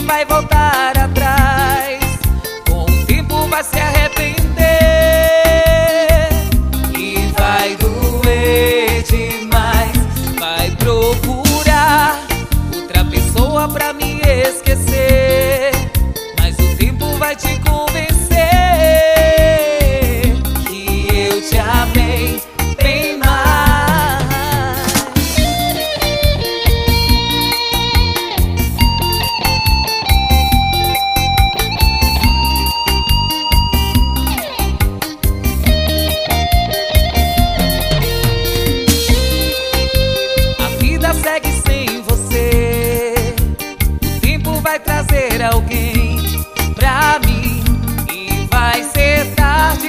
vai voltar atrás. Com o tempo vai se arrepender e vai doer demais. Vai procurar outra pessoa pra me esquecer, mas o tempo vai te convencer que eu te amei bem mais. A vida segue sem você, o tempo vai trazer alguém pra mim e vai ser tarde